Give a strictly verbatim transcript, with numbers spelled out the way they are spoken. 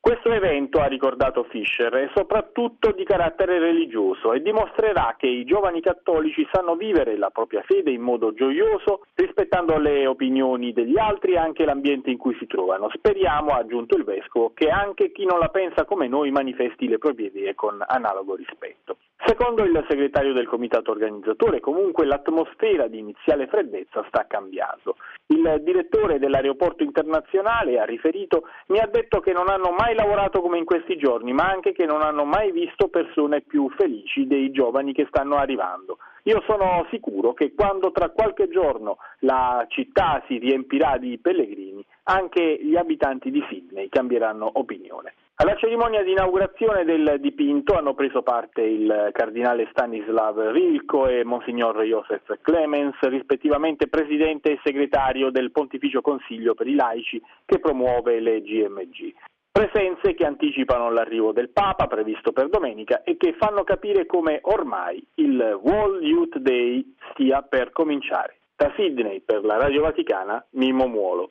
Questo evento, ha ricordato Fischer, è soprattutto di carattere religioso e dimostrerà che i giovani cattolici sanno vivere la propria fede in modo gioioso, rispettando le opinioni degli altri e anche l'ambiente in cui si trovano. Speriamo, ha aggiunto il vescovo, che anche chi non la pensa come noi manifesti le proprie idee con analogo rispetto. Secondo il segretario del comitato organizzatore, comunque l'atmosfera di iniziale freddezza sta cambiando. Il direttore dell'aeroporto internazionale ha riferito: mi ha detto che non hanno mai lavorato come in questi giorni, ma anche che non hanno mai visto persone più felici dei giovani che stanno arrivando. Io sono sicuro che quando tra qualche giorno la città si riempirà di pellegrini, anche gli abitanti di Sydney cambieranno opinione. Alla cerimonia di inaugurazione del dipinto hanno preso parte il cardinale Stanislav Rilko e Monsignor Joseph Clemens, rispettivamente presidente e segretario del Pontificio Consiglio per i laici che promuove le G M G. Presenze che anticipano l'arrivo del Papa, previsto per domenica, e che fanno capire come ormai il World Youth Day stia per cominciare. Da Sydney per la Radio Vaticana, Mimmo Muolo.